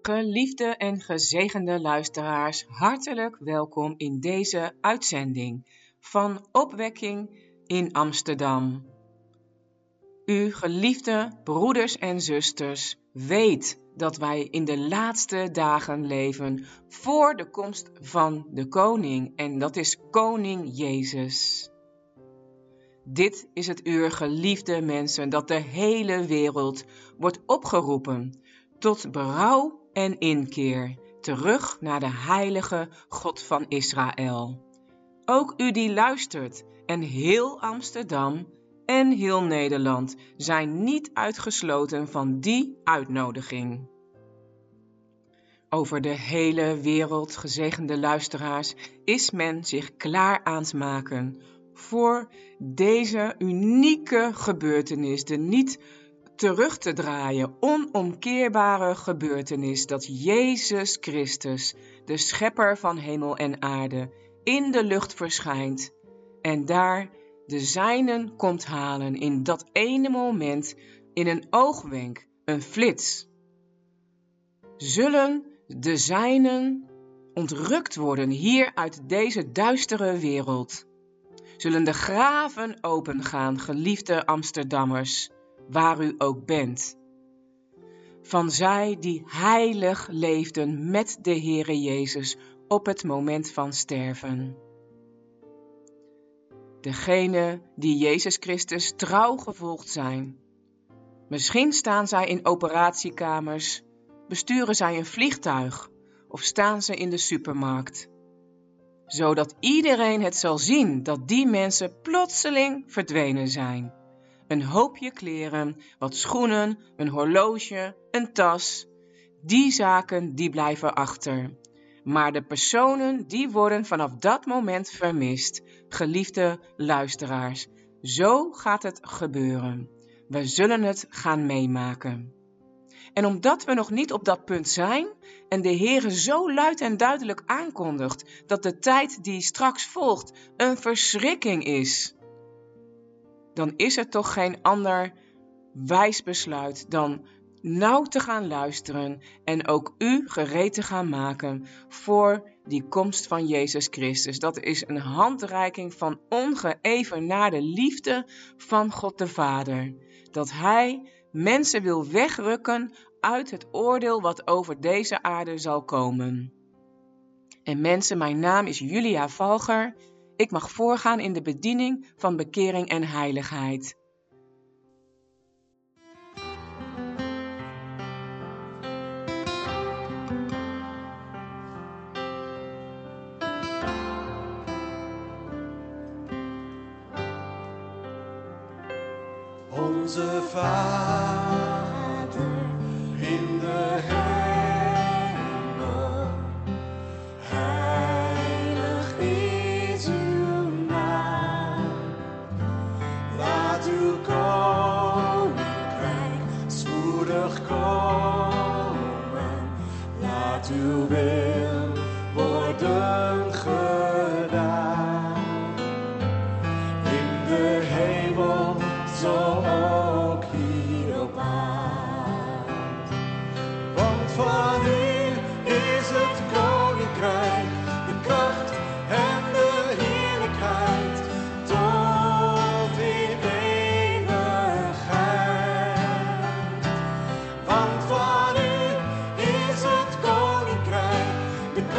Geliefde en gezegende luisteraars, hartelijk welkom in deze uitzending van Opwekking in Amsterdam. U geliefde broeders en zusters, weet dat wij in de laatste dagen leven voor de komst van de koning, en dat is koning Jezus. Dit is het uur, geliefde mensen, dat de hele wereld wordt opgeroepen tot berouw en inkeer, terug naar de heilige God van Israël. Ook u die luistert en heel Amsterdam en heel Nederland zijn niet uitgesloten van die uitnodiging. Over de hele wereld, gezegende luisteraars, is men zich klaar aan het maken voor deze unieke gebeurtenis, de niet terug te draaien, onomkeerbare gebeurtenis dat Jezus Christus, de schepper van hemel en aarde, in de lucht verschijnt en daar de zijnen komt halen in dat ene moment, in een oogwenk, een flits. Zullen de zijnen ontrukt worden hier uit deze duistere wereld? Zullen de graven opengaan, geliefde Amsterdammers, waar u ook bent? Van zij die heilig leefden met de Heere Jezus op het moment van sterven. Degenen die Jezus Christus trouw gevolgd zijn. Misschien staan zij in operatiekamers, besturen zij een vliegtuig of staan ze in de supermarkt. Zodat iedereen het zal zien dat die mensen plotseling verdwenen zijn. Een hoopje kleren, wat schoenen, een horloge, een tas. Die zaken die blijven achter. Maar de personen die worden vanaf dat moment vermist. Geliefde luisteraars, zo gaat het gebeuren. We zullen het gaan meemaken. En omdat we nog niet op dat punt zijn en de Heere zo luid en duidelijk aankondigt dat de tijd die straks volgt een verschrikking is, dan is er toch geen ander wijs besluit dan nauw te gaan luisteren en ook u gereed te gaan maken voor die komst van Jezus Christus. Dat is een handreiking van ongeëvenaarde liefde van God de Vader. Dat Hij mensen wil wegrukken uit het oordeel wat over deze aarde zal komen. En mensen, mijn naam is Julia Valger. Ik mag voorgaan in de bediening van bekering en heiligheid. Onze Vader in de hemel, heilig is uw naam. Laat uw koninkrijk spoedig komen. Laat uw wil worden gedaan. In de hemel zo ook hier op aarde. Want van u is het koninkrijk, de kracht en de heerlijkheid tot in eeuwigheid. Want van u is het koninkrijk, de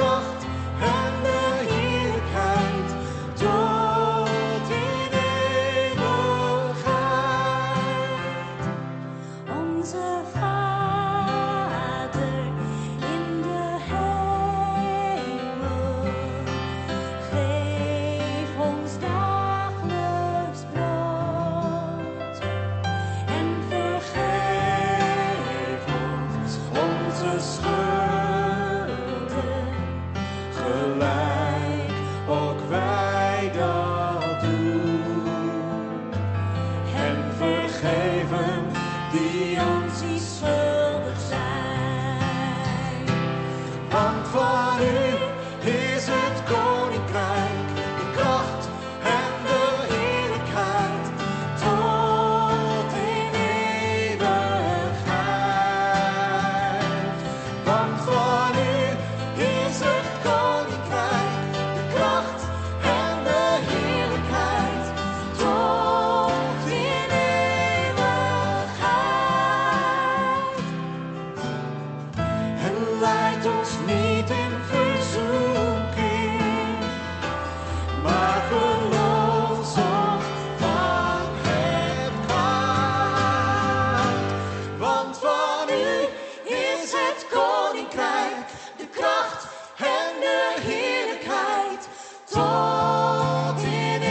leidt ons niet in verzoeking, maar verlost ons van het kwaad. Want van u is het koninkrijk, de kracht en de heerlijkheid, tot in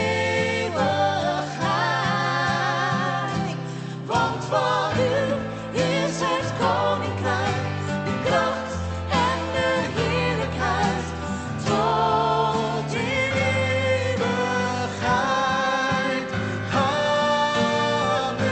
eeuwigheid. Want van u is het koninkrijk, de kracht en de heerlijkheid, tot in eeuwigheid. Amen.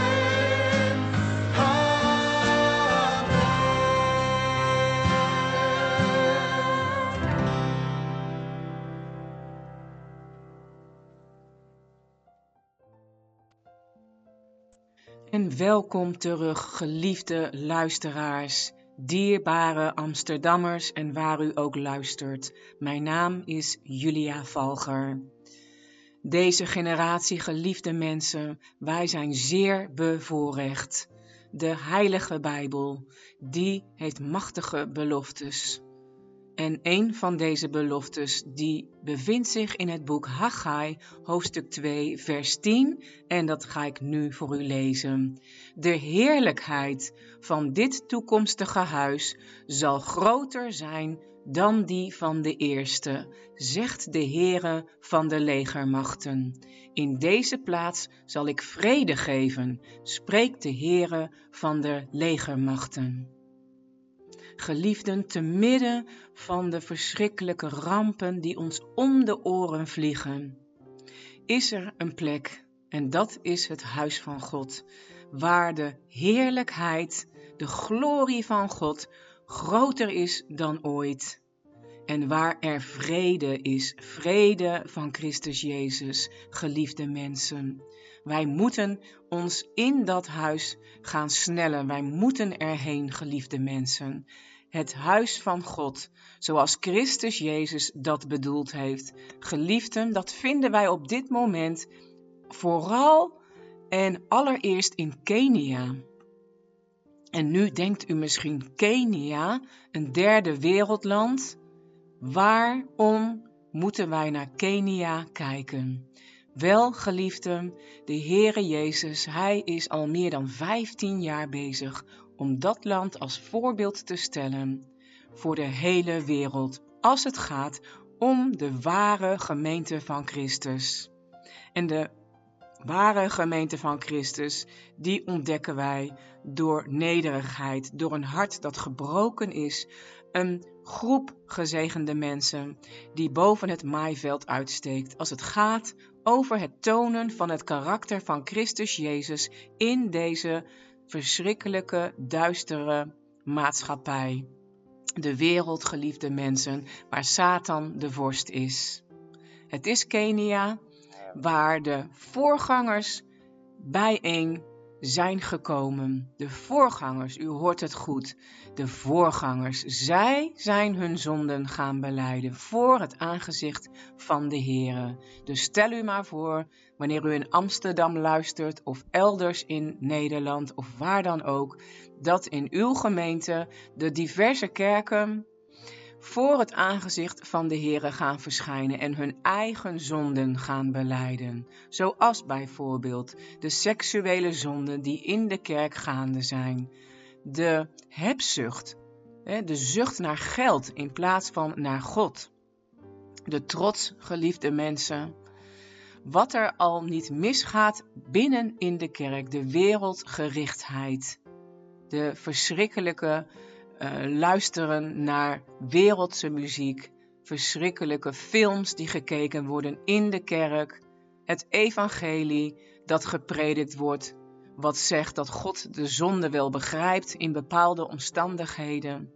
En welkom terug, geliefde luisteraars, dierbare Amsterdammers en waar u ook luistert. Mijn naam is Julia Valger. Deze generatie geliefde mensen, wij zijn zeer bevoorrecht. De Heilige Bijbel, die heeft machtige beloftes. En een van deze beloftes, die bevindt zich in het boek Haggai, hoofdstuk 2, vers 10. En dat ga ik nu voor u lezen. De heerlijkheid van dit toekomstige huis zal groter zijn dan die van de eerste, zegt de Heere van de legermachten. In deze plaats zal ik vrede geven, spreekt de Heere van de legermachten. Geliefden, te midden van de verschrikkelijke rampen die ons om de oren vliegen, is er een plek, en dat is het huis van God, waar de heerlijkheid, de glorie van God, groter is dan ooit. En waar er vrede is, vrede van Christus Jezus, geliefde mensen. Wij moeten ons in dat huis gaan snellen. Wij moeten erheen, geliefde mensen. Het huis van God, zoals Christus Jezus dat bedoeld heeft. Geliefden, dat vinden wij op dit moment vooral en allereerst in Kenia. En nu denkt u misschien, Kenia, een derde wereldland. Waarom moeten wij naar Kenia kijken? Wel, geliefden, de Heere Jezus, Hij is al meer dan 15 jaar bezig om dat land als voorbeeld te stellen voor de hele wereld, als het gaat om de ware gemeente van Christus. En de ware gemeente van Christus, die ontdekken wij door nederigheid, door een hart dat gebroken is, een groep gezegende mensen die boven het maaiveld uitsteekt als het gaat over het tonen van het karakter van Christus Jezus in deze verschrikkelijke, duistere maatschappij. De wereld, geliefde mensen, waar Satan de vorst is. Het is Kenia, waar de voorgangers bijeen zijn gekomen. De voorgangers, u hoort het goed. De voorgangers, zij zijn hun zonden gaan belijden voor het aangezicht van de Heere. Dus stel u maar voor, wanneer u in Amsterdam luistert of elders in Nederland of waar dan ook, dat in uw gemeente de diverse kerken voor het aangezicht van de Heere gaan verschijnen en hun eigen zonden gaan belijden. Zoals bijvoorbeeld de seksuele zonden die in de kerk gaande zijn. De hebzucht, de zucht naar geld in plaats van naar God. De trots, geliefde mensen. Wat er al niet misgaat binnen in de kerk, de wereldgerichtheid. De verschrikkelijke luisteren naar wereldse muziek, verschrikkelijke films die gekeken worden in de kerk, het evangelie dat gepredikt wordt, wat zegt dat God de zonde wel begrijpt in bepaalde omstandigheden.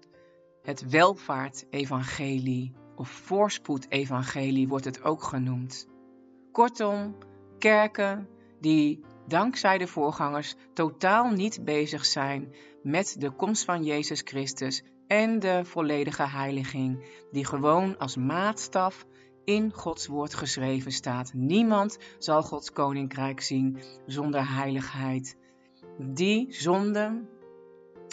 Het welvaart-evangelie of voorspoed-evangelie wordt het ook genoemd. Kortom, kerken die dankzij de voorgangers totaal niet bezig zijn met de komst van Jezus Christus en de volledige heiliging, die gewoon als maatstaf in Gods woord geschreven staat. Niemand zal Gods koninkrijk zien zonder heiligheid. Die zonden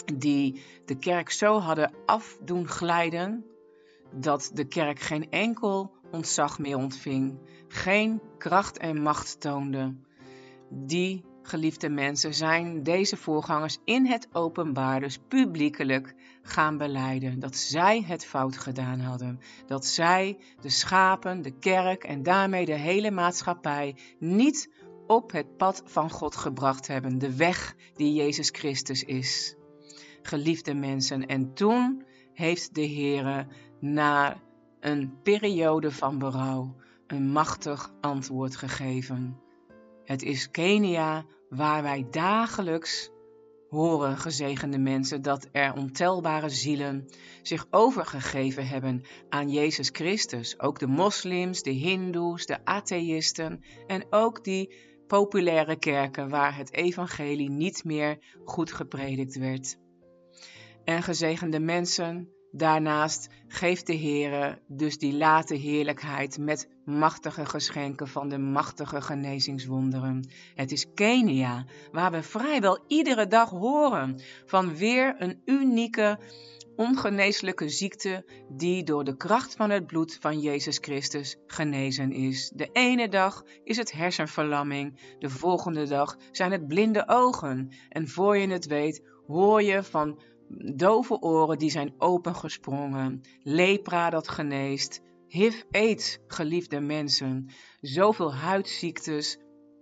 die de kerk zo hadden afdoen glijden, dat de kerk geen enkel ontzag meer ontving, geen kracht en macht toonde. Die geliefde mensen zijn deze voorgangers in het openbaar, dus publiekelijk, gaan belijden dat zij het fout gedaan hadden. Dat zij de schapen, de kerk en daarmee de hele maatschappij niet op het pad van God gebracht hebben. De weg die Jezus Christus is. Geliefde mensen, en toen heeft de Heere na een periode van berouw een machtig antwoord gegeven. Het is Kenia waar wij dagelijks horen, gezegende mensen, dat er ontelbare zielen zich overgegeven hebben aan Jezus Christus. Ook de moslims, de hindoes, de atheïsten en ook die populaire kerken waar het evangelie niet meer goed gepredikt werd. En gezegende mensen, daarnaast geeft de Heere dus die late heerlijkheid met machtige geschenken van de machtige genezingswonderen. Het is Kenia, waar we vrijwel iedere dag horen van weer een unieke, ongeneeslijke ziekte die door de kracht van het bloed van Jezus Christus genezen is. De ene dag is het hersenverlamming, de volgende dag zijn het blinde ogen. En voor je het weet hoor je van dove oren die zijn opengesprongen, lepra dat geneest, HIV-AIDS, geliefde mensen, zoveel huidziektes,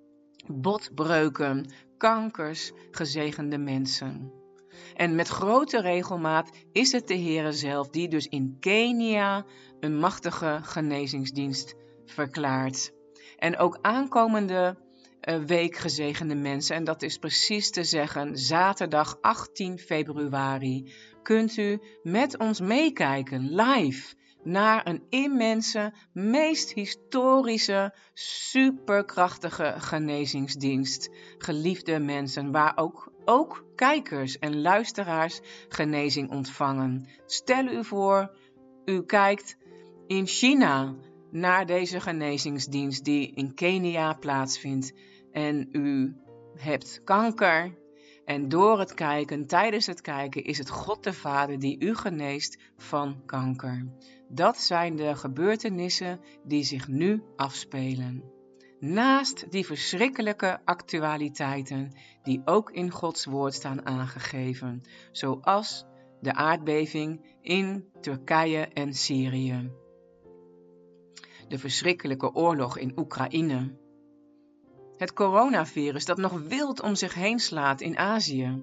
botbreuken, kankers, gezegende mensen. En met grote regelmaat is het de Heere zelf die dus in Kenia een machtige genezingsdienst verklaart. En ook aankomende week, gezegende mensen, en dat is precies te zeggen zaterdag 18 februari, kunt u met ons meekijken live naar een immense, meest historische, superkrachtige genezingsdienst. Geliefde mensen, waar ook kijkers en luisteraars genezing ontvangen. Stel u voor, u kijkt in China naar deze genezingsdienst die in Kenia plaatsvindt en u hebt kanker. En door het kijken, tijdens het kijken, is het God de Vader die u geneest van kanker. Dat zijn de gebeurtenissen die zich nu afspelen. Naast die verschrikkelijke actualiteiten die ook in Gods woord staan aangegeven, zoals de aardbeving in Turkije en Syrië, de verschrikkelijke oorlog in Oekraïne, het coronavirus dat nog wild om zich heen slaat in Azië.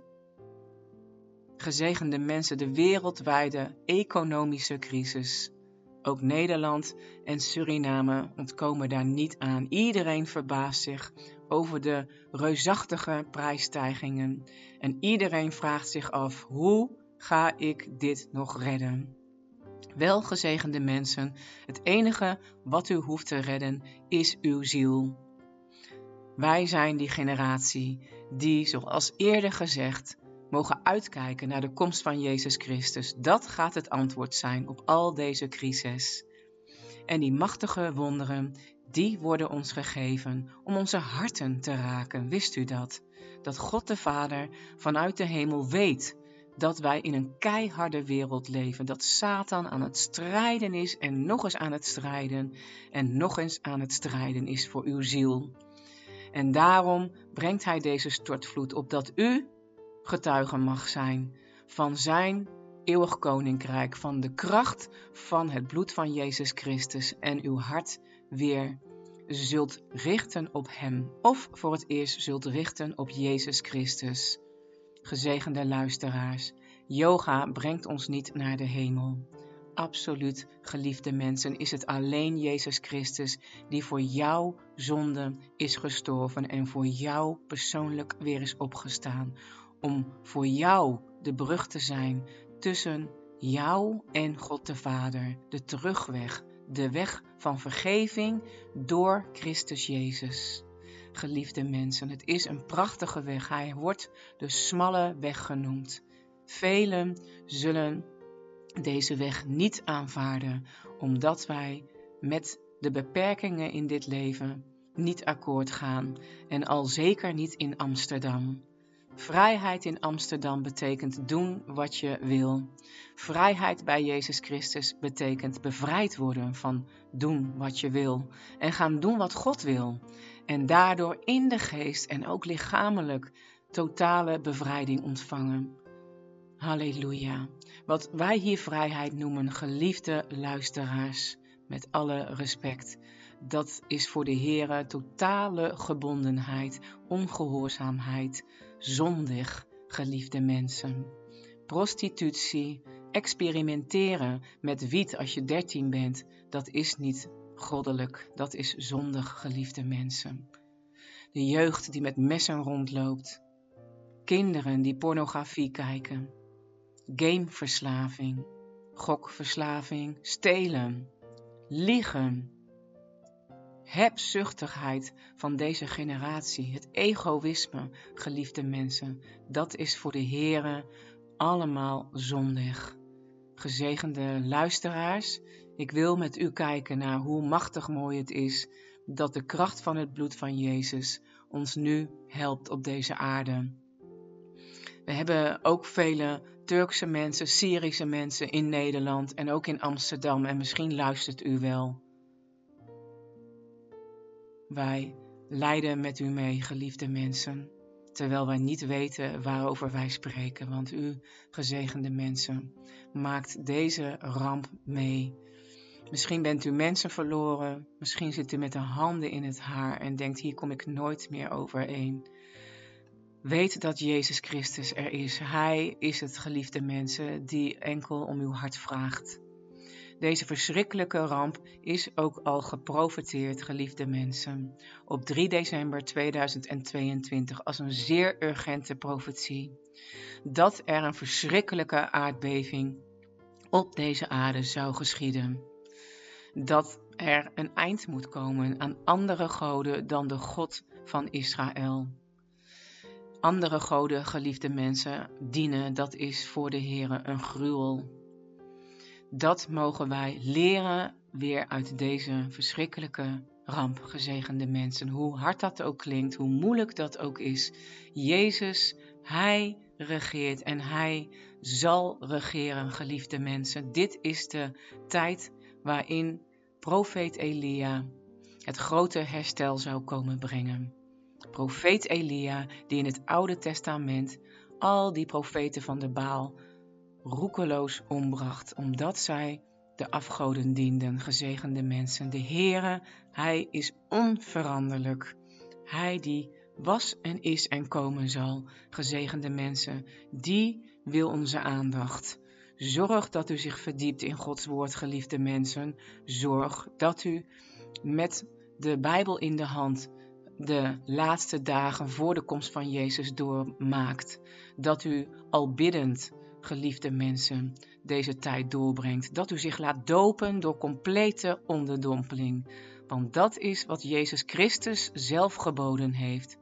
Gezegende mensen, de wereldwijde economische crisis. Ook Nederland en Suriname ontkomen daar niet aan. Iedereen verbaast zich over de reusachtige prijsstijgingen. En iedereen vraagt zich af, hoe ga ik dit nog redden? Wel, gezegende mensen, het enige wat u hoeft te redden is uw ziel. Wij zijn die generatie die, zoals eerder gezegd, mogen uitkijken naar de komst van Jezus Christus. Dat gaat het antwoord zijn op al deze crises. En die machtige wonderen, die worden ons gegeven om onze harten te raken. Wist u dat? Dat God de Vader vanuit de hemel weet dat wij in een keiharde wereld leven. Dat Satan aan het strijden is en nog eens aan het strijden en nog eens aan het strijden is voor uw ziel. En daarom brengt hij deze stortvloed opdat u getuige mag zijn van zijn eeuwig koninkrijk, van de kracht van het bloed van Jezus Christus en uw hart weer zult richten op hem of voor het eerst zult richten op Jezus Christus. Gezegende luisteraars, yoga brengt ons niet naar de hemel. Absoluut, geliefde mensen, is het alleen Jezus Christus die voor jouw zonde is gestorven en voor jou persoonlijk weer is opgestaan. Om voor jou de brug te zijn tussen jou en God de Vader. De terugweg, de weg van vergeving door Christus Jezus. Geliefde mensen, het is een prachtige weg. Hij wordt de smalle weg genoemd. Velen zullen deze weg niet aanvaarden, omdat wij met de beperkingen in dit leven niet akkoord gaan en al zeker niet in Amsterdam. Vrijheid in Amsterdam betekent doen wat je wil. Vrijheid bij Jezus Christus betekent bevrijd worden van doen wat je wil. En gaan doen wat God wil. En daardoor in de geest en ook lichamelijk totale bevrijding ontvangen. Halleluja. Wat wij hier vrijheid noemen, geliefde luisteraars, met alle respect. Dat is voor de Heere totale gebondenheid, ongehoorzaamheid, zondig, geliefde mensen. Prostitutie, experimenteren met wiet als je 13 bent, dat is niet goddelijk, dat is zondig, geliefde mensen. De jeugd die met messen rondloopt, kinderen die pornografie kijken, gameverslaving, gokverslaving, stelen, liegen, hebzuchtigheid van deze generatie, het egoïsme, geliefde mensen, dat is voor de Heere allemaal zondig. Gezegende luisteraars, ik wil met u kijken naar hoe machtig mooi het is dat de kracht van het bloed van Jezus ons nu helpt op deze aarde. We hebben ook vele Turkse mensen, Syrische mensen in Nederland en ook in Amsterdam en misschien luistert u wel. Wij lijden met u mee, geliefde mensen, terwijl wij niet weten waarover wij spreken, want u, gezegende mensen, maakt deze ramp mee. Misschien bent u mensen verloren, misschien zit u met de handen in het haar en denkt, hier kom ik nooit meer overheen. Weet dat Jezus Christus er is. Hij is het, geliefde mensen, die enkel om uw hart vraagt. Deze verschrikkelijke ramp is ook al geprofeteerd, geliefde mensen, op 3 december 2022 als een zeer urgente profetie. Dat er een verschrikkelijke aardbeving op deze aarde zou geschieden. Dat er een eind moet komen aan andere goden dan de God van Israël. Andere goden, geliefde mensen, dienen, dat is voor de Heere een gruwel. Dat mogen wij leren weer uit deze verschrikkelijke ramp, gezegende mensen. Hoe hard dat ook klinkt, hoe moeilijk dat ook is. Jezus, Hij regeert en Hij zal regeren, geliefde mensen. Dit is de tijd waarin profeet Elia het grote herstel zou komen brengen. Profeet Elia, die in het Oude Testament al die profeten van de Baal roekeloos ombracht, omdat zij de afgoden dienden, gezegende mensen. De Heere, Hij is onveranderlijk. Hij die was en is en komen zal, gezegende mensen, die wil onze aandacht. Zorg dat u zich verdiept in Gods woord, geliefde mensen. Zorg dat u met de Bijbel in de hand de laatste dagen voor de komst van Jezus doormaakt. Dat u al biddend, geliefde mensen, deze tijd doorbrengt. Dat u zich laat dopen door complete onderdompeling. Want dat is wat Jezus Christus zelf geboden heeft.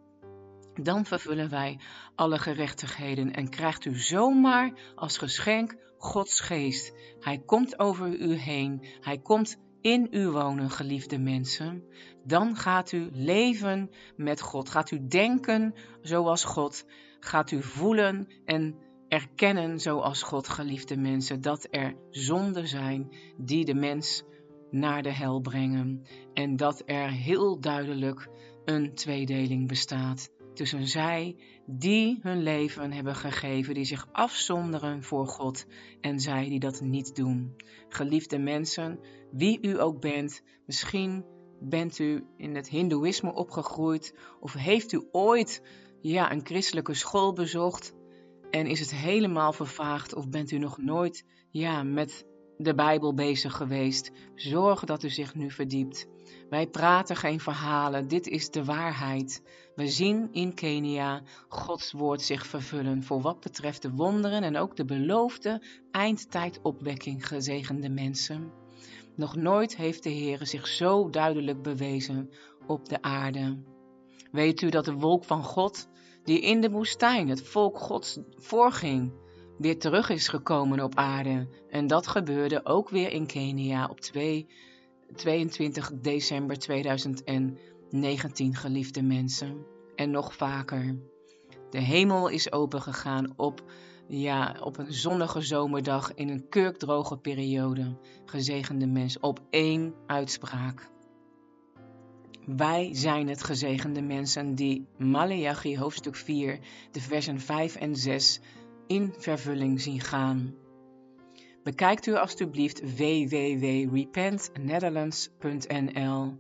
Dan vervullen wij alle gerechtigheden en krijgt u zomaar als geschenk Gods geest. Hij komt over u heen. Hij komt in u wonen, geliefde mensen. Dan gaat u leven met God. Gaat u denken zoals God. Gaat u voelen en erkennen zoals God, geliefde mensen, dat er zonden zijn die de mens naar de hel brengen. En dat er heel duidelijk een tweedeling bestaat tussen zij die hun leven hebben gegeven, die zich afzonderen voor God, en zij die dat niet doen. Geliefde mensen, wie u ook bent, misschien bent u in het hindoeïsme opgegroeid of heeft u ooit een christelijke school bezocht en is het helemaal vervaagd of bent u nog nooit met de Bijbel bezig geweest. Zorg dat u zich nu verdiept. Wij praten geen verhalen, dit is de waarheid. We zien in Kenia Gods woord zich vervullen voor wat betreft de wonderen en ook de beloofde eindtijdopwekking, gezegende mensen. Nog nooit heeft de Heer zich zo duidelijk bewezen op de aarde. Weet u dat de wolk van God, die in de woestijn het volk Gods voorging, weer terug is gekomen op aarde? En dat gebeurde ook weer in Kenia op 22 december 2019, geliefde mensen. En nog vaker. De hemel is opengegaan op een zonnige zomerdag in een kurkdroge periode. Gezegende mensen, op 1 uitspraak. Wij zijn het gezegende mensen die Maleachi hoofdstuk 4, de versen 5 en 6 in vervulling zien gaan. Bekijkt u alstublieft www.repentnetherlands.nl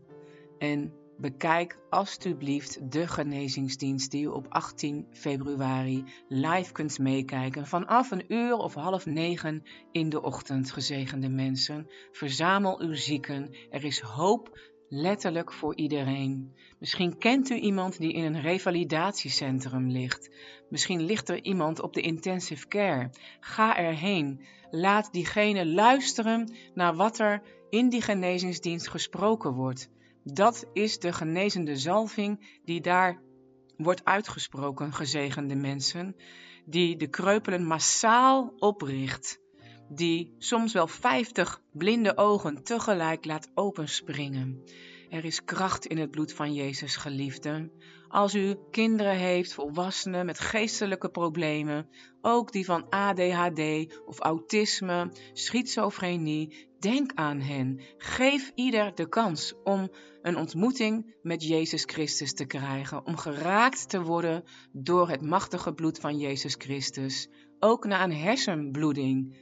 en bekijk alstublieft de genezingsdienst die u op 18 februari live kunt meekijken. Vanaf 1 uur of 8:30 in de ochtend, gezegende mensen. Verzamel uw zieken. Er is hoop letterlijk voor iedereen. Misschien kent u iemand die in een revalidatiecentrum ligt. Misschien ligt er iemand op de intensive care. Ga erheen. Laat diegene luisteren naar wat er in die genezingsdienst gesproken wordt. Dat is de genezende zalving die daar wordt uitgesproken, gezegende mensen, die de kreupelen massaal opricht, die soms wel 50 blinde ogen tegelijk laat openspringen. Er is kracht in het bloed van Jezus, geliefden. Als u kinderen heeft, volwassenen met geestelijke problemen, ook die van ADHD of autisme, schizofrenie, denk aan hen. Geef ieder de kans om een ontmoeting met Jezus Christus te krijgen, om geraakt te worden door het machtige bloed van Jezus Christus. Ook na een hersenbloeding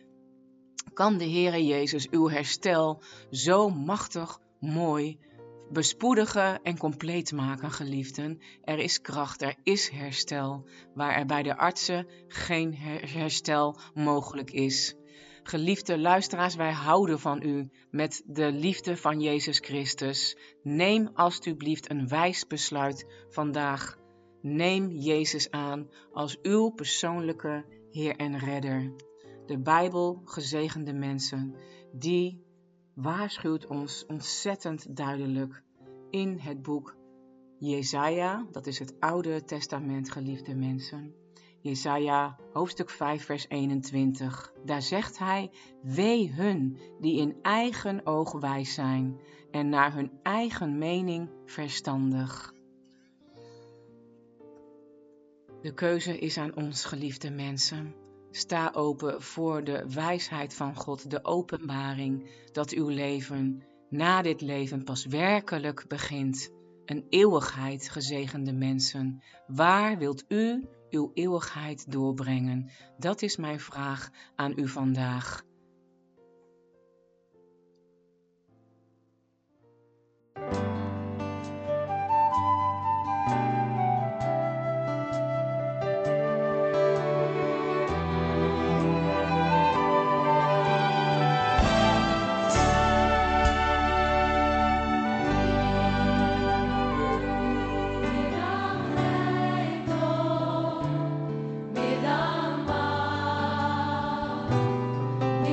kan de Heere Jezus uw herstel zo machtig mooi bespoedigen en compleet maken, geliefden. Er is kracht, er is herstel, waar er bij de artsen geen herstel mogelijk is. Geliefde luisteraars, wij houden van u met de liefde van Jezus Christus. Neem alstublieft een wijs besluit vandaag. Neem Jezus aan als uw persoonlijke Heer en Redder. De Bijbel, gezegende mensen, die waarschuwt ons ontzettend duidelijk in het boek Jesaja, dat is het Oude Testament, geliefde mensen. Jesaja hoofdstuk 5 vers 21. Daar zegt hij: wee hun die in eigen oog wijs zijn en naar hun eigen mening verstandig. De keuze is aan ons, geliefde mensen. Sta open voor de wijsheid van God, de openbaring dat uw leven na dit leven pas werkelijk begint. Een eeuwigheid, gezegende mensen. Waar wilt u uw eeuwigheid doorbrengen? Dat is mijn vraag aan u vandaag. Middag,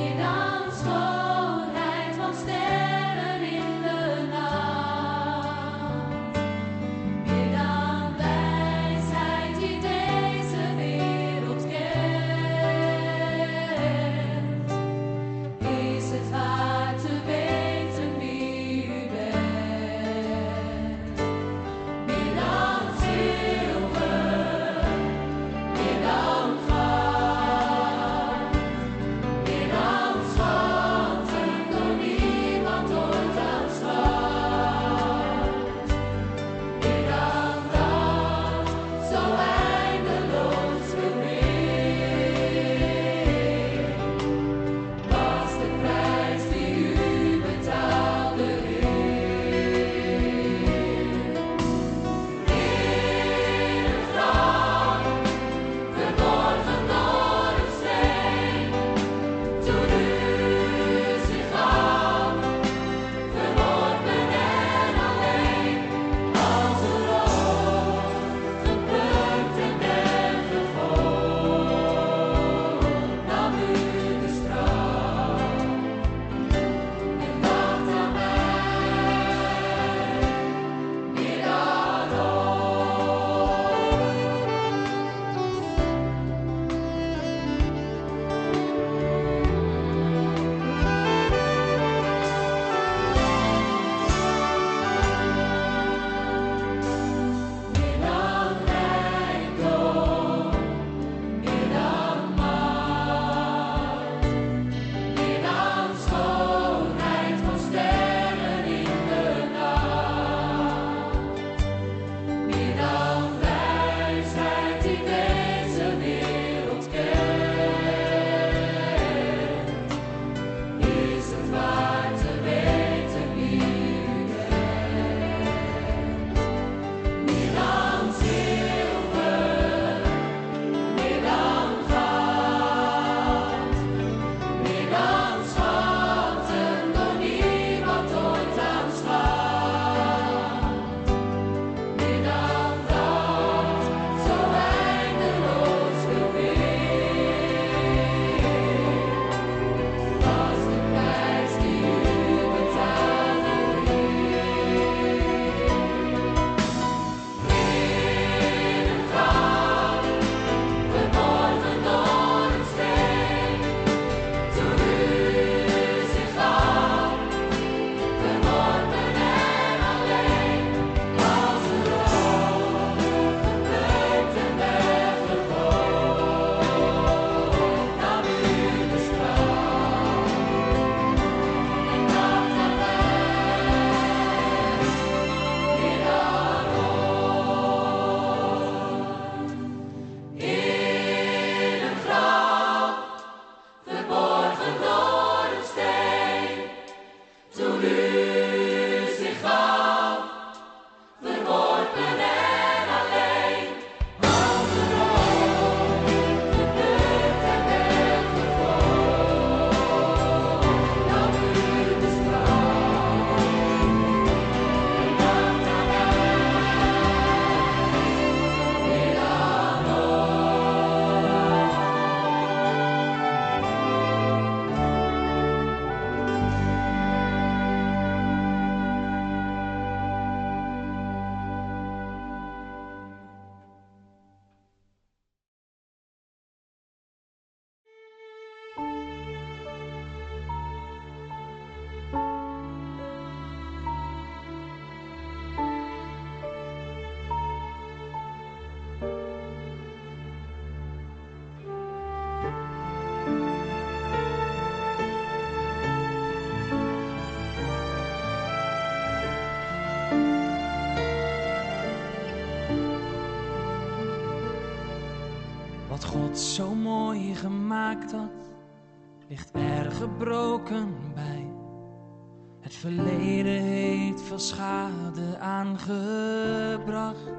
Wat God zo mooi gemaakt had, ligt er gebroken bij. Het verleden heeft veel schade aangebracht.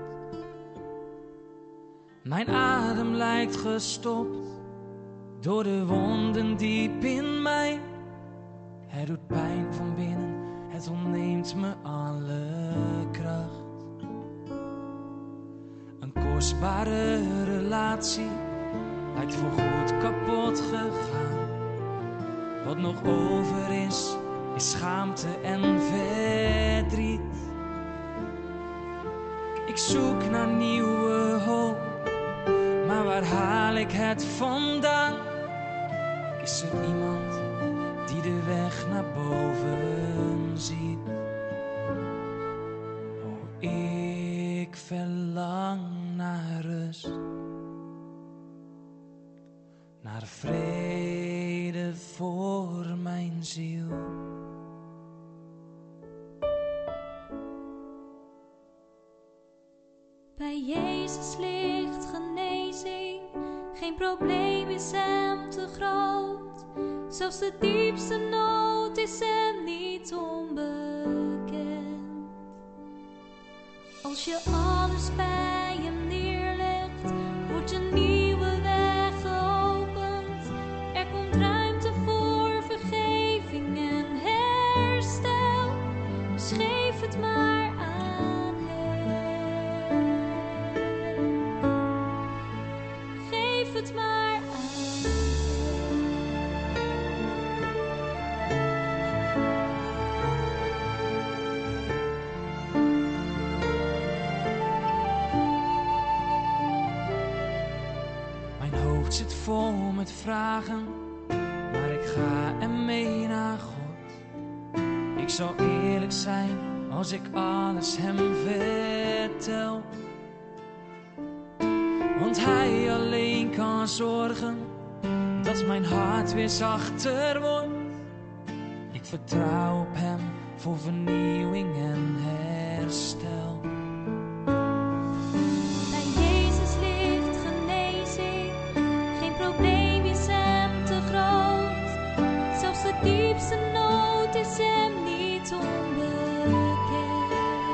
Mijn adem lijkt gestopt door de wonden diep in mij. Het doet pijn van binnen, het ontneemt me alle kracht. Een kostbare relatie lijkt voorgoed kapot gegaan. Wat nog over is schaamte en verdriet. Ik zoek naar nieuwe hoop, maar waar haal ik het vandaan? Is er iemand die de weg naar boven ziet? Oh, ik verlang naar rust, naar vrede voor mijn ziel. Bij Jezus ligt genezing, geen probleem is hem te groot. Zelfs de diepste nood is hem niet onbekend. Als je alles bij hem neerlegt, wordt een nieuwe weg geopend. Er komt ruimte voor vergeving en herstel. Dus geef het maar aan hem. Geef het maar aan hem. Mijn hoofd zit vol met vragen, maar ik ga ermee naar God. Ik zou eerlijk zijn als ik alles hem vertel. Want hij alleen kan zorgen dat mijn hart weer zachter wordt. Ik vertrouw op hem voor vernieuwing en herstel. Bij Jezus ligt genezing, geen probleem is hem te groot. Zelfs de diepste nood is hem niet onbekend.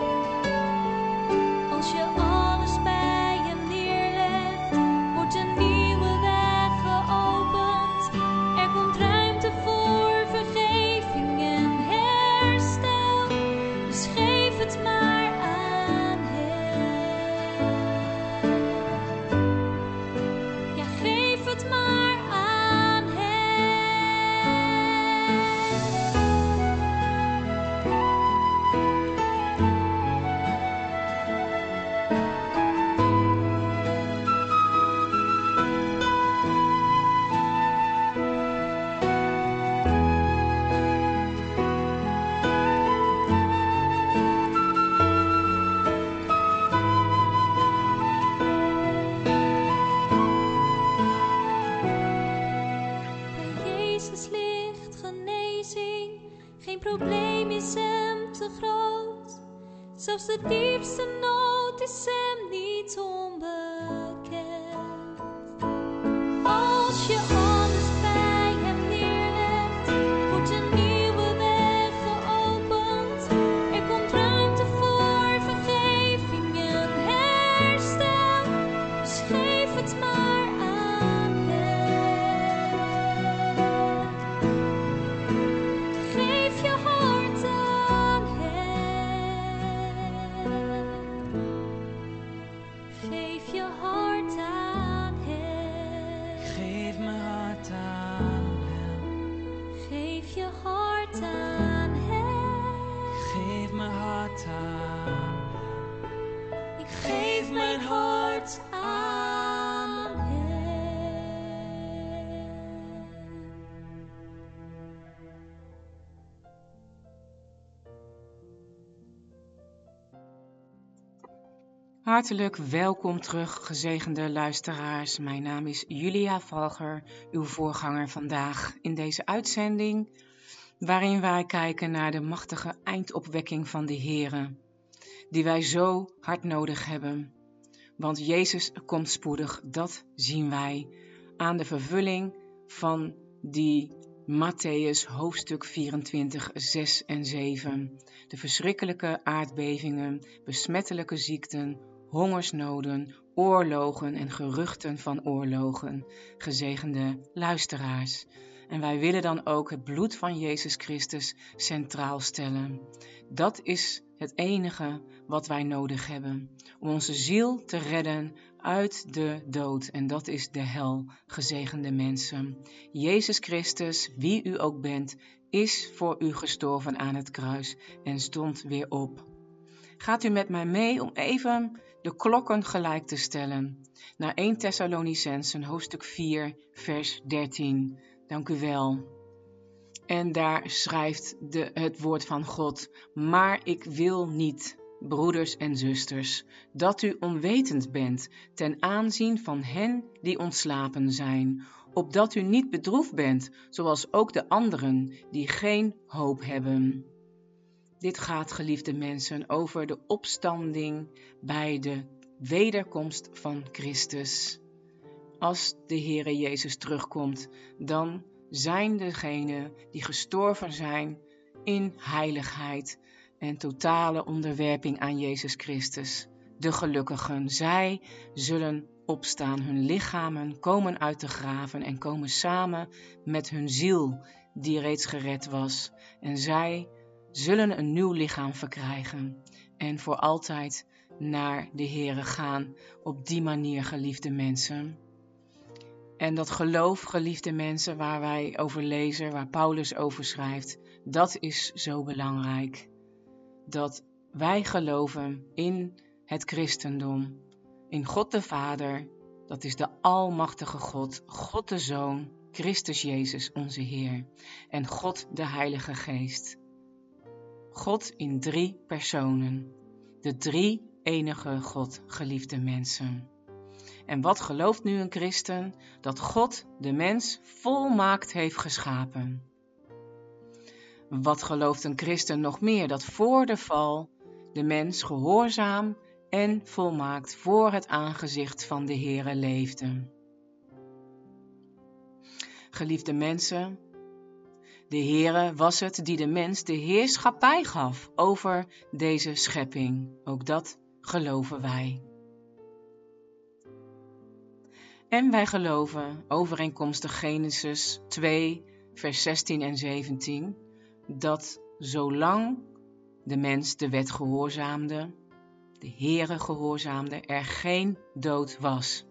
Als je alles bij hem neerlegt, wordt een nieuwe weg geopend. Er komt ruimte voor vergeving en herstel. Dus geef het maar aan hem. Ja, geef het maar aan hem. Bij Jezus ligt genezing, geen probleem is hem te groot. Zelfs de diepste nood is hem niet onbekend. Als je alles bij hem neerlegt, wordt een nieuwe weg geopend. Er komt ruimte voor vergeving en herstel. Dus geef het maar aan hem. Geef je hart aan hem. Geef je hart aan hem. Geef mijn hart aan hem. Geef je hart aan hem. Geef mijn hart aan. Ik geef mijn hart aan hem. Hartelijk welkom terug, gezegende luisteraars. Mijn naam is Julia Valger, uw voorganger vandaag in deze uitzending, waarin wij kijken naar de machtige eindopwekking van de Heere, die wij zo hard nodig hebben. Want Jezus komt spoedig, dat zien wij aan de vervulling van die Mattheüs hoofdstuk 24, 6 en 7. De verschrikkelijke aardbevingen, besmettelijke ziekten, hongersnoden, oorlogen en geruchten van oorlogen. Gezegende luisteraars. En wij willen dan ook het bloed van Jezus Christus centraal stellen. Dat is het enige wat wij nodig hebben om onze ziel te redden uit de dood. En dat is de hel, gezegende mensen. Jezus Christus, wie u ook bent, is voor u gestorven aan het kruis en stond weer op. Gaat u met mij mee om even de klokken gelijk te stellen. Naar 1 Thessalonicenzen hoofdstuk 4 vers 13. Dank u wel. En daar schrijft het woord van God. Maar ik wil niet, broeders en zusters, dat u onwetend bent ten aanzien van hen die ontslapen zijn, opdat u niet bedroefd bent, zoals ook de anderen die geen hoop hebben. Dit gaat, geliefde mensen, over de opstanding bij de wederkomst van Christus. Als de Heere Jezus terugkomt, dan zijn degenen die gestorven zijn in heiligheid en totale onderwerping aan Jezus Christus. De gelukkigen, zij zullen opstaan, hun lichamen komen uit de graven en komen samen met hun ziel die reeds gered was. En zij zullen een nieuw lichaam verkrijgen en voor altijd naar de Heere gaan. Op die manier, geliefde mensen. En dat geloof, geliefde mensen, waar wij over lezen, waar Paulus over schrijft, dat is zo belangrijk. Dat wij geloven in het christendom, in God de Vader, dat is de almachtige God, God de Zoon, Christus Jezus onze Heer en God de Heilige Geest. God in 3 personen, de 3 enige God, geliefde mensen. En wat gelooft nu een christen? Dat God de mens volmaakt heeft geschapen. Wat gelooft een christen nog meer? Dat voor de val de mens gehoorzaam en volmaakt voor het aangezicht van de Heere leefde. Geliefde mensen, de Heere was het die de mens de heerschappij gaf over deze schepping. Ook dat geloven wij. En wij geloven, overeenkomstig Genesis 2, vers 16 en 17, dat zolang de mens de wet gehoorzaamde, de Heere gehoorzaamde, er geen dood was.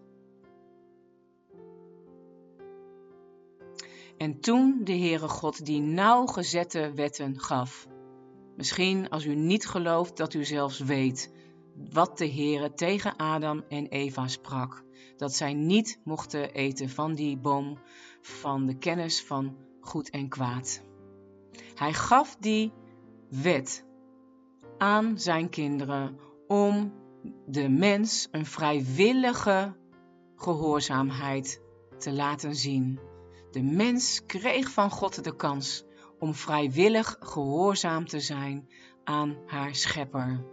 En toen de Heere God die nauwgezette wetten gaf. Misschien als u niet gelooft dat u zelfs weet wat de Heere tegen Adam en Eva sprak. Dat zij niet mochten eten van die boom van de kennis van goed en kwaad. Hij gaf die wet aan zijn kinderen om de mens een vrijwillige gehoorzaamheid te laten zien. De mens kreeg van God de kans om vrijwillig gehoorzaam te zijn aan haar schepper.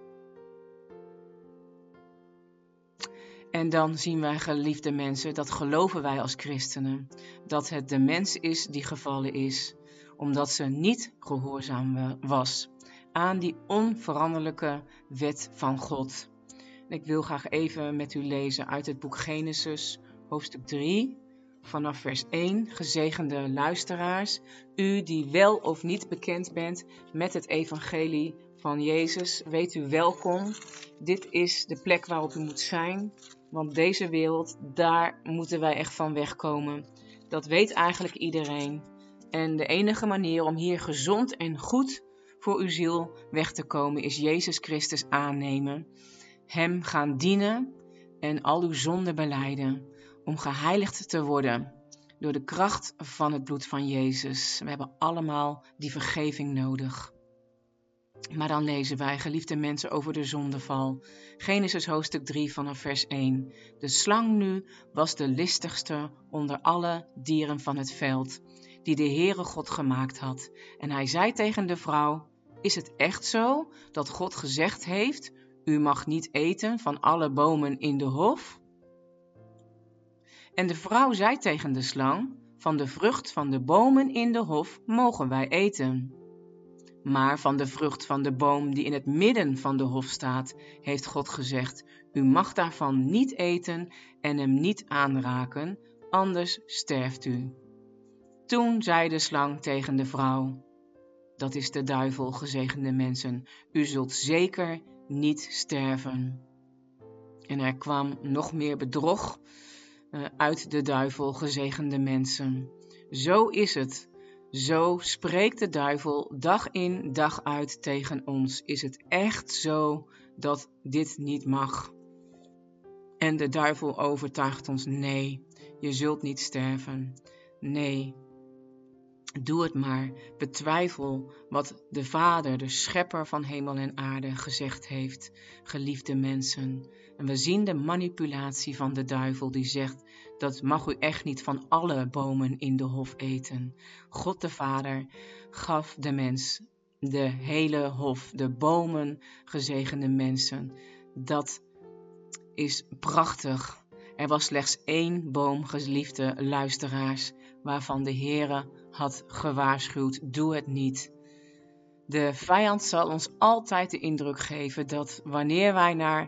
En dan zien wij, geliefde mensen, dat geloven wij als christenen, dat het de mens is die gevallen is, omdat ze niet gehoorzaam was aan die onveranderlijke wet van God. Ik wil graag even met u lezen uit het boek Genesis, hoofdstuk 3, vanaf vers 1. Gezegende luisteraars, u die wel of niet bekend bent met het evangelie van Jezus, weet u welkom. Dit is de plek waarop u moet zijn, want deze wereld, daar moeten wij echt van wegkomen. Dat weet eigenlijk iedereen. En de enige manier om hier gezond en goed voor uw ziel weg te komen is Jezus Christus aannemen. Hem gaan dienen en al uw zonden belijden om geheiligd te worden door de kracht van het bloed van Jezus. We hebben allemaal die vergeving nodig. Maar dan lezen wij, geliefde mensen, over de zondeval. Genesis hoofdstuk 3 vanaf vers 1. De slang nu was de listigste onder alle dieren van het veld, die de Heere God gemaakt had. En hij zei tegen de vrouw, is het echt zo dat God gezegd heeft, u mag niet eten van alle bomen in de hof? En de vrouw zei tegen de slang, van de vrucht van de bomen in de hof mogen wij eten. Maar van de vrucht van de boom die in het midden van de hof staat, heeft God gezegd, u mag daarvan niet eten en hem niet aanraken, anders sterft u. Toen zei de slang tegen de vrouw, dat is de duivel, gezegende mensen, u zult zeker niet sterven. En er kwam nog meer bedrog uit de duivel, gezegende mensen. Zo is het. Zo spreekt de duivel dag in dag uit tegen ons. Is het echt zo dat dit niet mag? En de duivel overtuigt ons, nee, je zult niet sterven. Nee, doe het maar. Betwijfel wat de Vader, de schepper van hemel en aarde, gezegd heeft, geliefde mensen. En we zien de manipulatie van de duivel die zegt, dat mag u echt niet van alle bomen in de hof eten. God de Vader gaf de mens de hele hof, de bomen, gezegende mensen. Dat is prachtig. Er was slechts 1 boom, geliefde luisteraars, waarvan de Heere had gewaarschuwd, doe het niet. De vijand zal ons altijd de indruk geven dat wanneer wij naar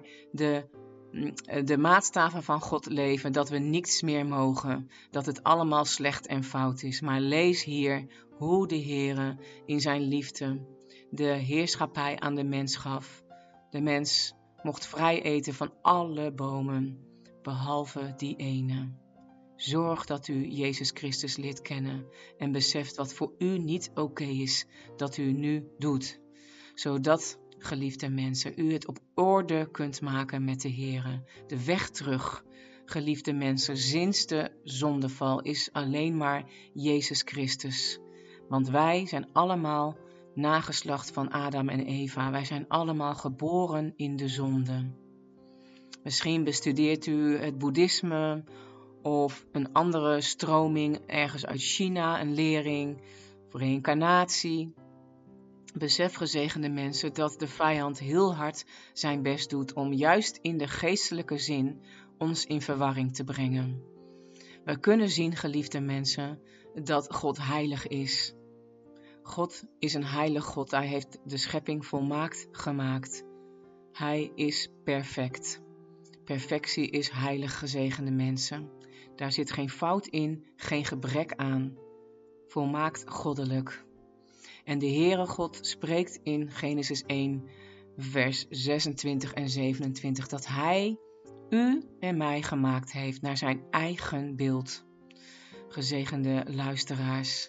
de maatstaven van God leven, dat we niets meer mogen, dat het allemaal slecht en fout is. Maar lees hier hoe de Heere in zijn liefde de heerschappij aan de mens gaf. De mens mocht vrij eten van alle bomen, behalve die ene. Zorg dat u Jezus Christus leert kennen en beseft wat voor u niet oké is, dat u nu doet. Zodat, geliefde mensen, u het op orde kunt maken met de Heere. De weg terug, geliefde mensen, sinds de zondeval is alleen maar Jezus Christus. Want wij zijn allemaal nageslacht van Adam en Eva. Wij zijn allemaal geboren in de zonde. Misschien bestudeert u het boeddhisme of een andere stroming ergens uit China, een lering voor reïncarnatie. Besef, gezegende mensen, dat de vijand heel hard zijn best doet om juist in de geestelijke zin ons in verwarring te brengen. We kunnen zien, geliefde mensen, dat God heilig is. God is een heilig God. Hij heeft de schepping volmaakt gemaakt. Hij is perfect. Perfectie is heilig, gezegende mensen. Daar zit geen fout in, geen gebrek aan. Volmaakt goddelijk. En de Heere God spreekt in Genesis 1, vers 26 en 27, dat Hij u en mij gemaakt heeft naar zijn eigen beeld. Gezegende luisteraars.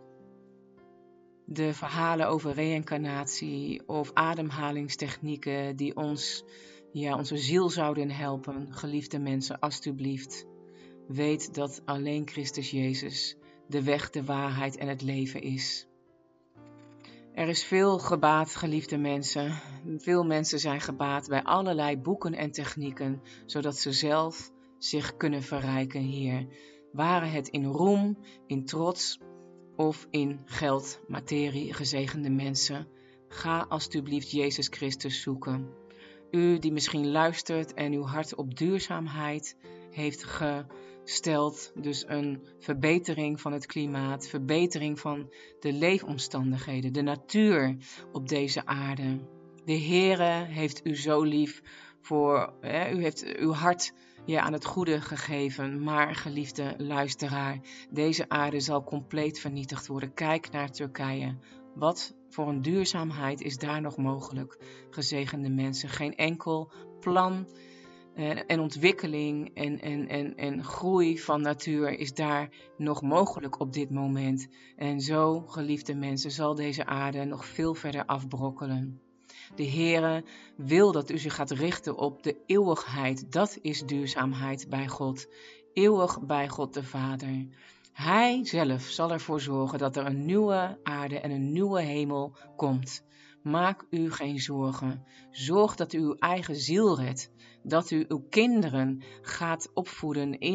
De verhalen over reïncarnatie of ademhalingstechnieken die onze ziel zouden helpen, geliefde mensen, alstublieft. Weet dat alleen Christus Jezus de weg, de waarheid en het leven is. Er is veel gebaat, geliefde mensen. Veel mensen zijn gebaat bij allerlei boeken en technieken, zodat ze zelf zich kunnen verrijken hier. Ware het in roem, in trots of in geld, materie, gezegende mensen. Ga alstublieft Jezus Christus zoeken. U die misschien luistert en uw hart op duurzaamheid heeft gesteld, dus een verbetering van het klimaat, verbetering van de leefomstandigheden, de natuur op deze aarde. De Heere heeft u zo lief u heeft uw hart aan het goede gegeven, maar geliefde luisteraar, deze aarde zal compleet vernietigd worden. Kijk naar Turkije. Wat voor een duurzaamheid is daar nog mogelijk, gezegende mensen? Geen enkel plan en ontwikkeling en groei van natuur is daar nog mogelijk op dit moment. En zo, geliefde mensen, zal deze aarde nog veel verder afbrokkelen. De Heere wil dat u zich gaat richten op de eeuwigheid. Dat is duurzaamheid bij God. Eeuwig bij God de Vader. Hij zelf zal ervoor zorgen dat er een nieuwe aarde en een nieuwe hemel komt. Maak u geen zorgen. Zorg dat u uw eigen ziel redt. Dat u uw kinderen gaat opvoeden in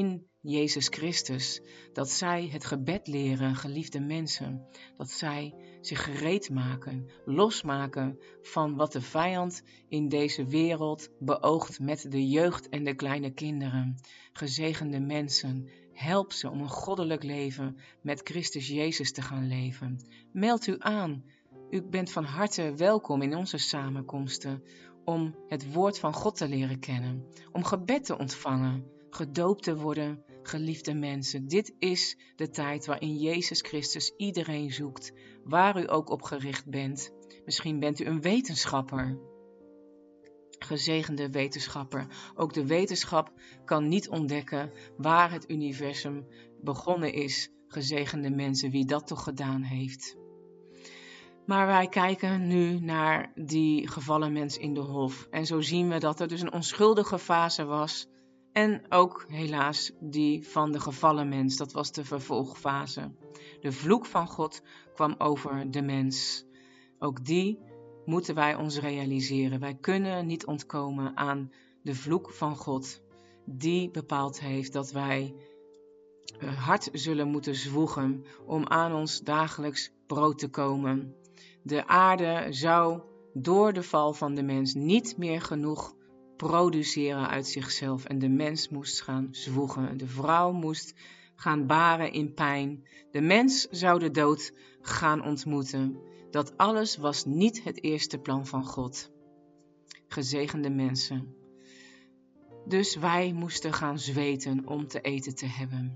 Jezus Christus, dat zij het gebed leren, geliefde mensen, dat zij zich gereed maken, losmaken van wat de vijand in deze wereld beoogt met de jeugd en de kleine kinderen. Gezegende mensen, help ze om een goddelijk leven met Christus Jezus te gaan leven. Meld u aan. U bent van harte welkom in onze samenkomsten om het woord van God te leren kennen, om gebed te ontvangen, gedoopt te worden, geliefde mensen. Dit is de tijd waarin Jezus Christus iedereen zoekt, waar u ook op gericht bent. Misschien bent u een wetenschapper, gezegende wetenschapper. Ook de wetenschap kan niet ontdekken waar het universum begonnen is, gezegende mensen, wie dat toch gedaan heeft. Maar wij kijken nu naar die gevallen mens in de hof. En zo zien we dat er dus een onschuldige fase was. En ook helaas die van de gevallen mens. Dat was de vervolgfase. De vloek van God kwam over de mens. Ook die moeten wij ons realiseren. Wij kunnen niet ontkomen aan de vloek van God. Die bepaald heeft dat wij hard zullen moeten zwoegen om aan ons dagelijks brood te komen. De aarde zou door de val van de mens niet meer genoeg produceren uit zichzelf. En de mens moest gaan zwoegen. De vrouw moest gaan baren in pijn. De mens zou de dood gaan ontmoeten. Dat alles was niet het eerste plan van God. Gezegende mensen. Dus wij moesten gaan zweten om te eten te hebben.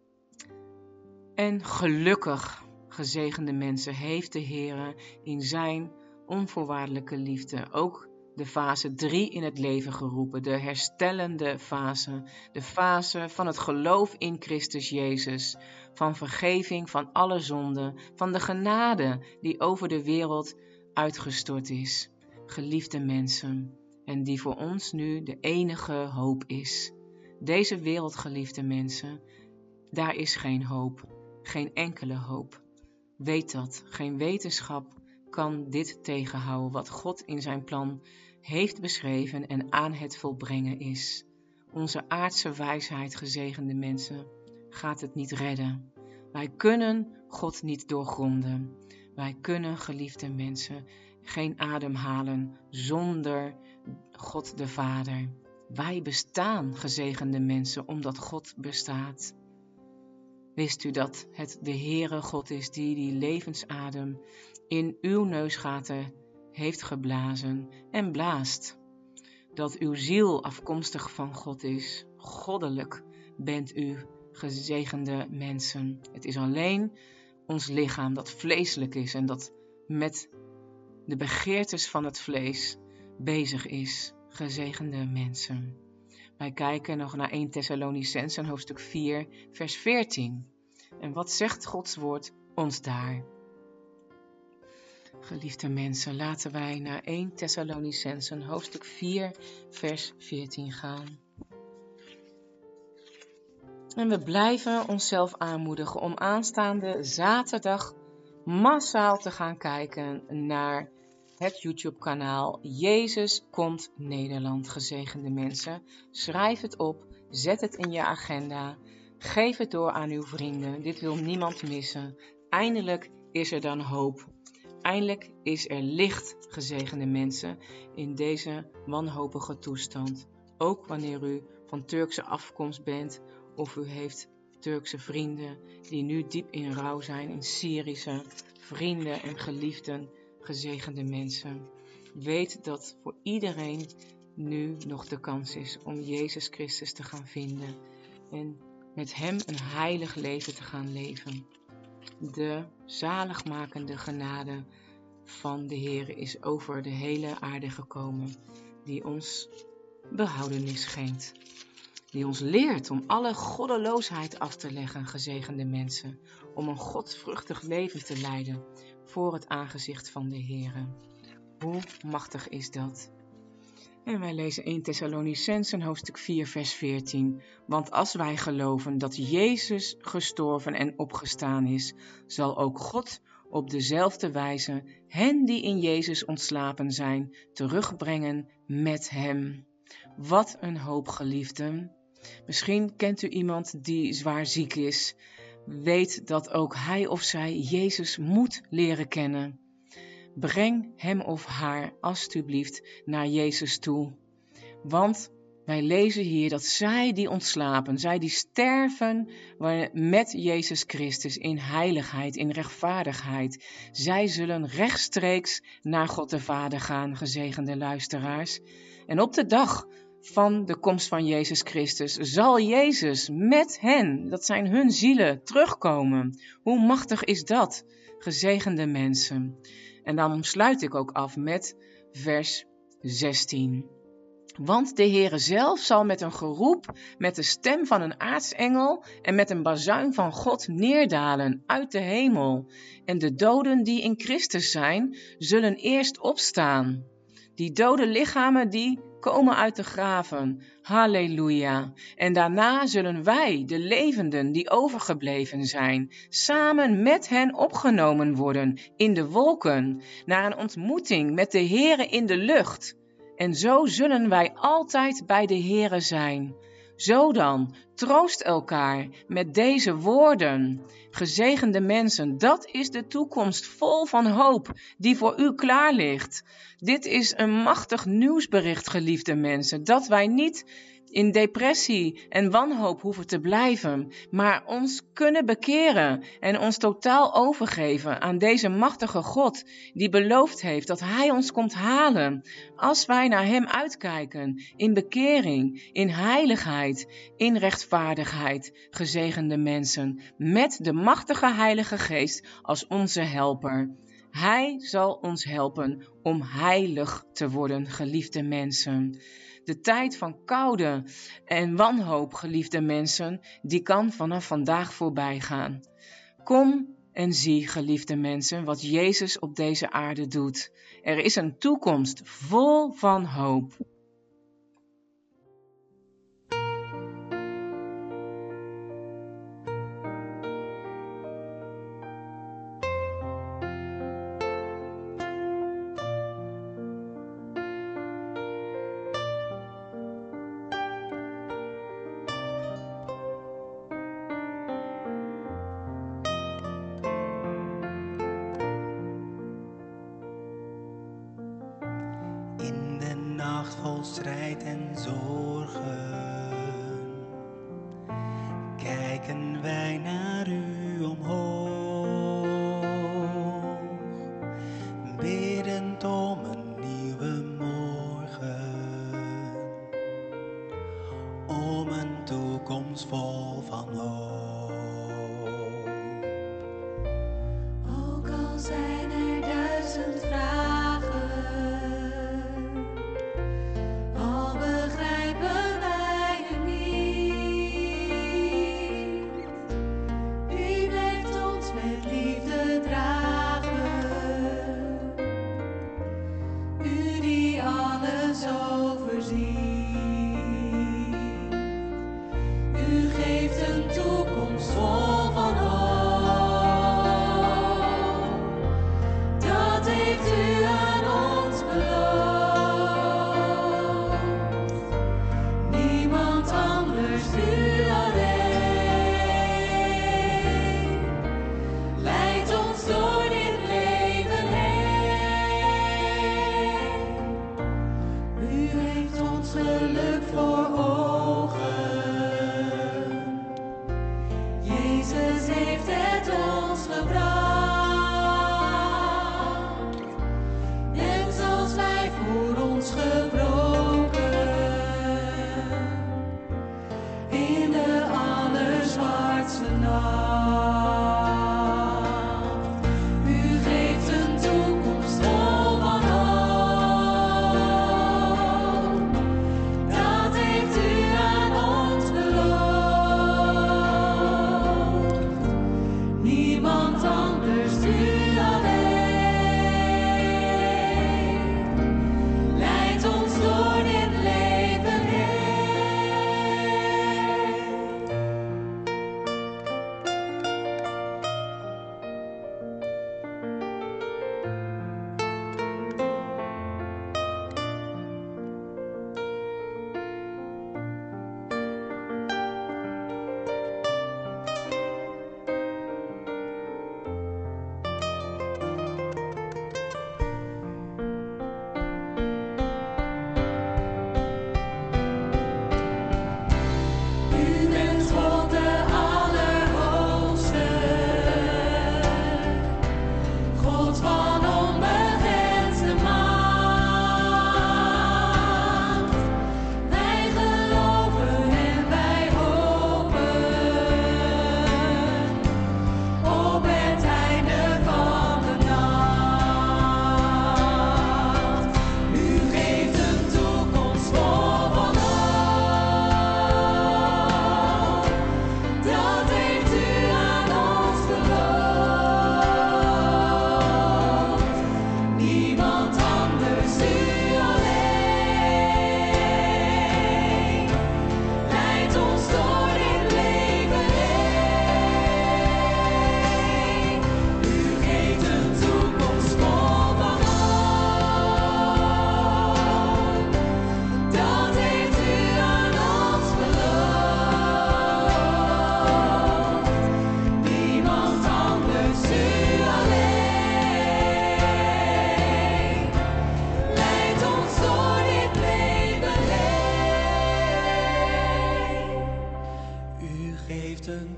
En gelukkig, gezegende mensen, heeft de Heer in zijn onvoorwaardelijke liefde ook de fase 3 in het leven geroepen. De herstellende fase. De fase van het geloof in Christus Jezus. Van vergeving van alle zonden. Van de genade die over de wereld uitgestort is. Geliefde mensen. En die voor ons nu de enige hoop is. Deze wereld, geliefde mensen, daar is geen hoop. Geen enkele hoop. Weet dat. Geen wetenschap kan dit tegenhouden wat God in zijn plan heeft beschreven en aan het volbrengen is. Onze aardse wijsheid, gezegende mensen, gaat het niet redden. Wij kunnen God niet doorgronden. Wij kunnen, geliefde mensen, geen adem halen zonder God de Vader. Wij bestaan, gezegende mensen, omdat God bestaat. Wist u dat het de Heere God is die levensadem in uw neusgaten heeft geblazen en blaast? Dat uw ziel afkomstig van God is. Goddelijk bent u, gezegende mensen. Het is alleen ons lichaam dat vleeselijk is en dat met de begeertes van het vlees bezig is, gezegende mensen. Wij kijken nog naar 1 Thessalonicenzen hoofdstuk 4 vers 14. En wat zegt Gods woord ons daar? Geliefde mensen, laten wij naar 1 Thessalonicenzen hoofdstuk 4 vers 14 gaan. En we blijven onszelf aanmoedigen om aanstaande zaterdag massaal te gaan kijken naar het YouTube-kanaal Jezus Komt Nederland, gezegende mensen. Schrijf het op, zet het in je agenda, geef het door aan uw vrienden. Dit wil niemand missen. Eindelijk is er dan hoop. Eindelijk is er licht, gezegende mensen, in deze wanhopige toestand. Ook wanneer u van Turkse afkomst bent of u heeft Turkse vrienden die nu diep in rouw zijn, in Syrische vrienden en geliefden, gezegende mensen. Weet dat voor iedereen nu nog de kans is om Jezus Christus te gaan vinden en met hem een heilig leven te gaan leven. De zaligmakende genade van de Heer is over de hele aarde gekomen, die ons behoudenis schenkt. Die ons leert om alle goddeloosheid af te leggen, gezegende mensen. Om een godsvruchtig leven te leiden voor het aangezicht van de Heer. Hoe machtig is dat? En wij lezen 1 Thessalonicenzen hoofdstuk 4 vers 14. Want als wij geloven dat Jezus gestorven en opgestaan is, zal ook God op dezelfde wijze hen die in Jezus ontslapen zijn, terugbrengen met hem. Wat een hoop, geliefden. Misschien kent u iemand die zwaar ziek is. Weet dat ook hij of zij Jezus moet leren kennen. Breng hem of haar alstublieft naar Jezus toe. Want wij lezen hier dat zij die ontslapen, zij die sterven met Jezus Christus in heiligheid, in rechtvaardigheid, zij zullen rechtstreeks naar God de Vader gaan, gezegende luisteraars. En op de dag van de komst van Jezus Christus zal Jezus met hen, dat zijn hun zielen, terugkomen. Hoe machtig is dat, gezegende mensen? En dan sluit ik ook af met vers 16. Want de Heere zelf zal met een geroep, met de stem van een aartsengel en met een bazuin van God neerdalen uit de hemel. En de doden die in Christus zijn, zullen eerst opstaan. Die dode lichamen die komen uit de graven. Halleluja. En daarna zullen wij, de levenden die overgebleven zijn, samen met hen opgenomen worden in de wolken, naar een ontmoeting met de Heere in de lucht. En zo zullen wij altijd bij de Heere zijn. Zo dan, troost elkaar met deze woorden. Gezegende mensen, dat is de toekomst vol van hoop die voor u klaar ligt. Dit is een machtig nieuwsbericht, geliefde mensen, dat wij niet in depressie en wanhoop hoeven te blijven, maar ons kunnen bekeren en ons totaal overgeven aan deze machtige God die beloofd heeft dat Hij ons komt halen als wij naar Hem uitkijken in bekering, in heiligheid, in rechtvaardigheid, gezegende mensen, met de machtige Heilige Geest als onze helper. Hij zal ons helpen om heilig te worden, geliefde mensen. De tijd van koude en wanhoop, geliefde mensen, die kan vanaf vandaag voorbij gaan. Kom en zie, geliefde mensen, wat Jezus op deze aarde doet. Er is een toekomst vol van hoop. In de nacht vol strijd en zorgen, kijken wij naar u omhoog, biddend om een nieuwe morgen, om een toekomst vol van hoop. Ook al zijn er 1000 vragen, al begrijpen wij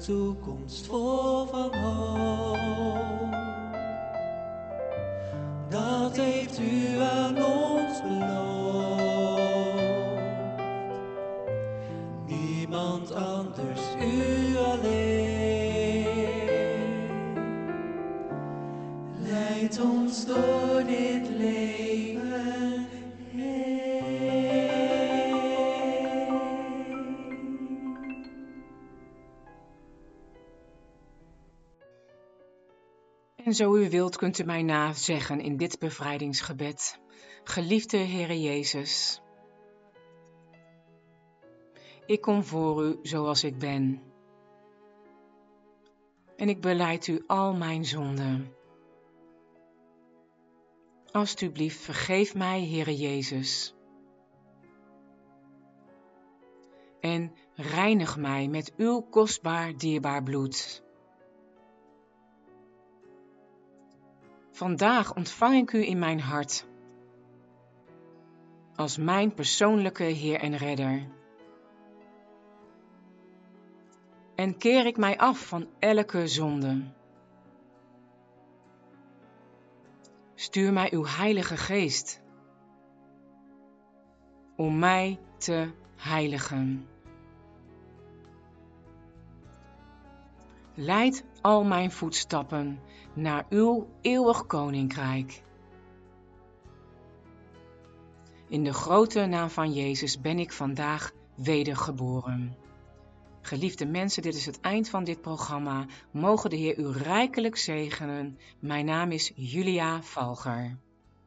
toekomst vol van hoop. Dat heeft u aan ons beloofd. Niemand anders, u alleen. Leidt ons door dit leven heen. En zo u wilt, kunt u mij nazeggen in dit bevrijdingsgebed. Geliefde Heere Jezus, ik kom voor u zoals ik ben. En ik belijd u al mijn zonden. Alsjeblieft, vergeef mij, Heere Jezus. En reinig mij met uw kostbaar, dierbaar bloed. Vandaag ontvang ik u in mijn hart. Als mijn persoonlijke Heer en Redder. En keer ik mij af van elke zonde. Stuur mij uw Heilige Geest. Om mij te heiligen. Leid al mijn voetstappen naar uw eeuwig koninkrijk. In de grote naam van Jezus ben ik vandaag wedergeboren. Geliefde mensen, dit is het eind van dit programma. Mogen de Heer u rijkelijk zegenen. Mijn naam is Julia Valger.